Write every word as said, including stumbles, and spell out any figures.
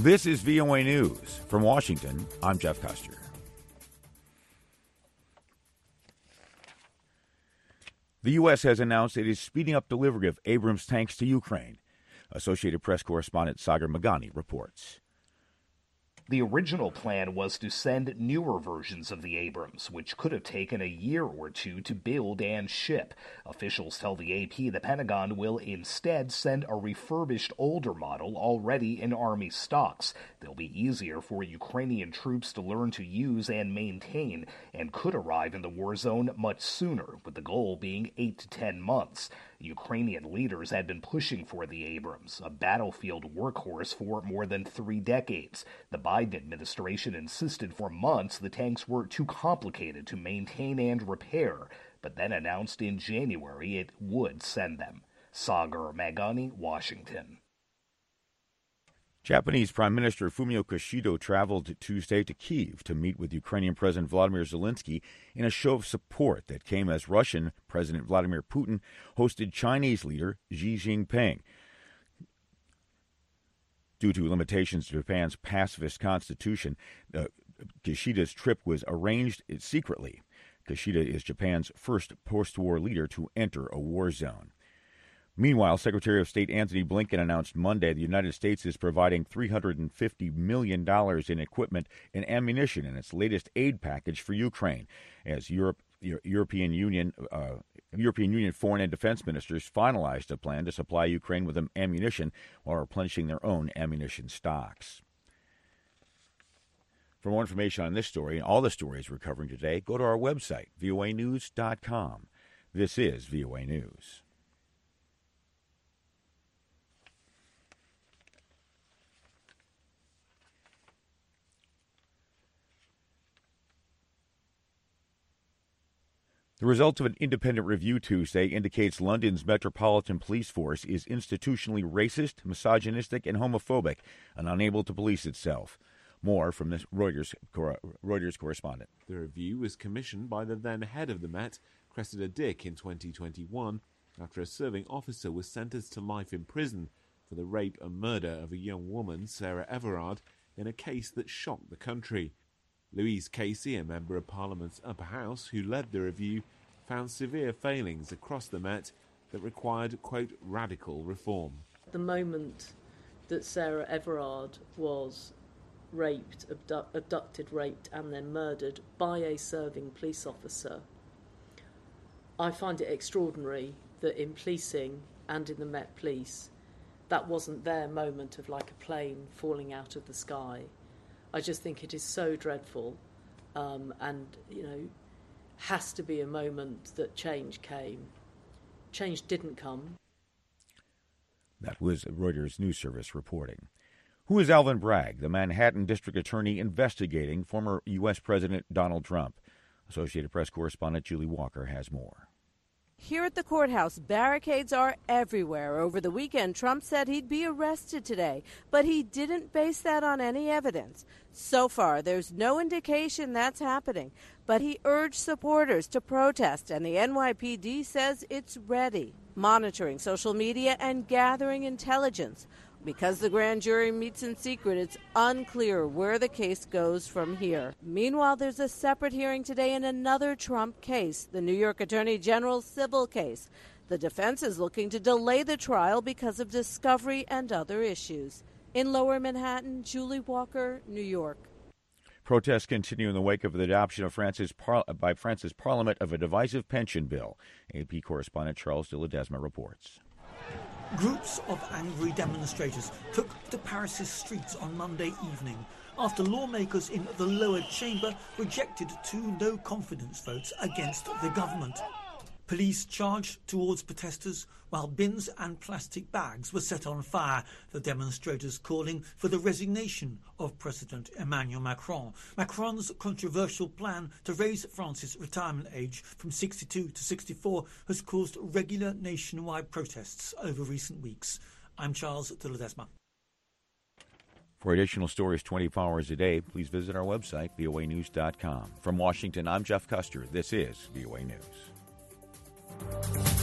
This is V O A News. From Washington, I'm Jeff Custer. The U S has announced it is speeding up delivery of Abrams tanks to Ukraine. Associated Press correspondent Sagar Meghani reports. The original plan was to send newer versions of the Abrams, which could have taken a year or two to build and ship. Officials tell the A P the Pentagon will instead send a refurbished older model already in Army stocks. They'll be easier for Ukrainian troops to learn to use and maintain, and could arrive in the war zone much sooner, with the goal being eight to ten months. Ukrainian leaders had been pushing for the Abrams, a battlefield workhorse, for more than three decades. The Biden administration insisted for months the tanks were too complicated to maintain and repair, but then announced in January it would send them. Sagar Meghani, Washington. Japanese Prime Minister Fumio Kishida traveled Tuesday to Kyiv to meet with Ukrainian President Vladimir Zelensky in a show of support that came as Russian President Vladimir Putin hosted Chinese leader Xi Jinping. Due to limitations to Japan's pacifist constitution, uh, Kishida's trip was arranged secretly. Kishida is Japan's first post-war leader to enter a war zone. Meanwhile, Secretary of State Antony Blinken announced Monday the United States is providing three hundred fifty million dollars in equipment and ammunition in its latest aid package for Ukraine, as Europe, European Union uh, European Union foreign and defense ministers finalized a plan to supply Ukraine with ammunition while replenishing their own ammunition stocks. For more information on this story and all the stories we're covering today, go to our website, V O A news dot com. This is V O A News. The result of an independent review Tuesday indicates London's Metropolitan Police Force is institutionally racist, misogynistic, and homophobic, and unable to police itself. More from this Reuters, Reuters correspondent. The review was commissioned by the then head of the Met, Cressida Dick, in twenty twenty-one, after a serving officer was sentenced to life in prison for the rape and murder of a young woman, Sarah Everard, in a case that shocked the country. Louise Casey, a member of Parliament's upper house who led the review, found severe failings across the Met that required, quote, radical reform. The moment that Sarah Everard was raped, abdu- abducted, raped and then murdered by a serving police officer, I find it extraordinary that in policing and in the Met Police, that wasn't their moment of like a plane falling out of the sky. I just think it is so dreadful, um, and, you know, has to be a moment that change came. Change didn't come. That was Reuters News Service reporting. Who is Alvin Bragg, the Manhattan District Attorney investigating former U S. President Donald Trump? Associated Press correspondent Julie Walker has more. Here at the courthouse, barricades are everywhere. Over the weekend, Trump said he'd be arrested today, but he didn't base that on any evidence. So far, there's no indication that's happening, but he urged supporters to protest, and the N Y P D says it's ready, monitoring social media and gathering intelligence. Because the grand jury meets in secret, it's unclear where the case goes from here. Meanwhile, there's a separate hearing today in another Trump case, the New York Attorney General's civil case. The defense is looking to delay the trial because of discovery and other issues. In Lower Manhattan, Julie Walker, New York. Protests continue in the wake of the adoption of France's par- by France's Parliament of a divisive pension bill. A P correspondent Charles de Ledesma reports. Groups of angry demonstrators took to Paris's streets on Monday evening after lawmakers in the lower chamber rejected two no-confidence votes against the government. Police charged towards protesters while bins and plastic bags were set on fire, the demonstrators calling for the resignation of President Emmanuel Macron. Macron's controversial plan to raise France's retirement age from sixty-two to sixty-four has caused regular nationwide protests over recent weeks. I'm Charles de Ledesma. For additional stories twenty-four hours a day, please visit our website, V O A news dot com. From Washington, I'm Jeff Custer. This is V O A News.